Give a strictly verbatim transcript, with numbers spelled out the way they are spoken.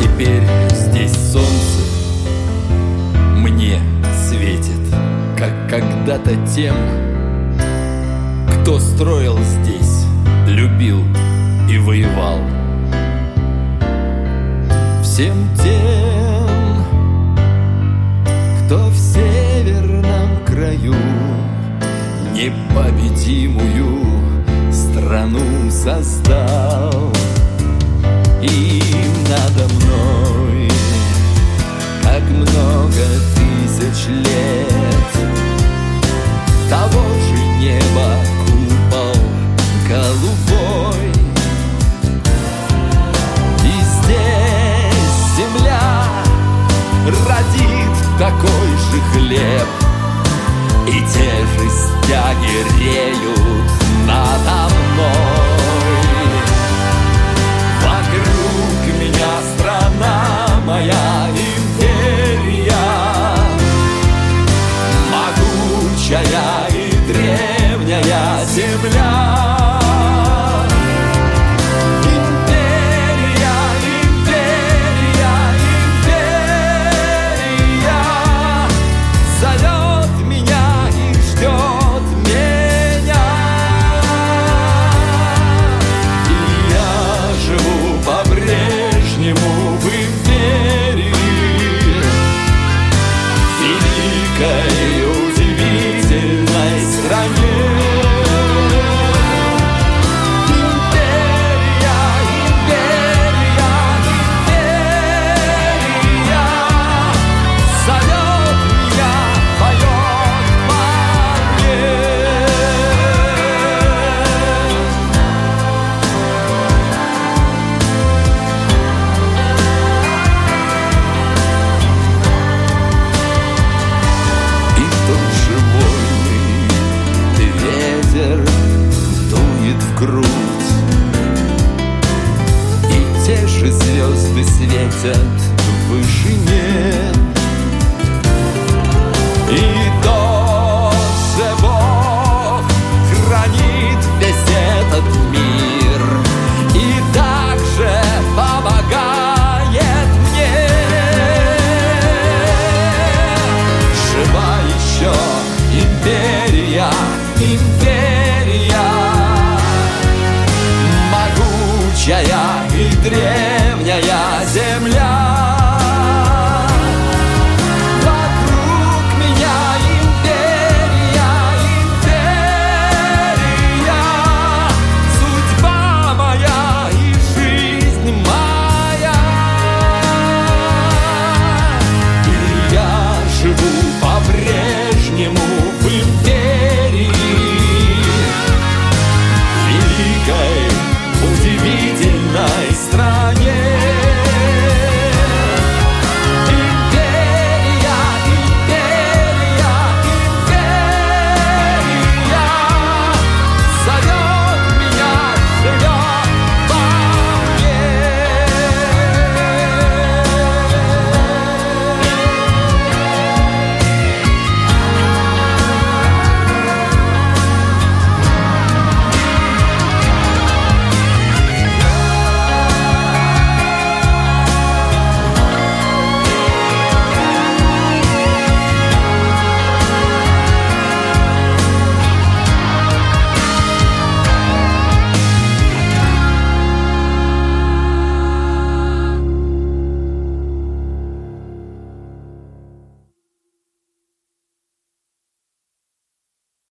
Теперь здесь солнце мне светит, как когда-то тем, кто строил здесь, любил и воевал. Всем тем, кто в северном краю непобедимую страну создал. И надо мной, как много тысяч лет, того же неба купол голубой. И здесь земля родит такой же хлеб, и те же стяги реют надо мной. Вокруг меня страна моя, империя, могучая и древняя земля. Империя, империя, империя зовет меня и ждет меня. И я живу по-прежнему в империи, великой, удивительной стране. Империя, империя, империя зовет меня, поет во мне. И тот же вольный ветер дует в грудь, и те же звезды светят в вышине. И тот же Бог хранит весь этот мир и также помогает мне. Жива еще империя, империя, могучая и древняя земля.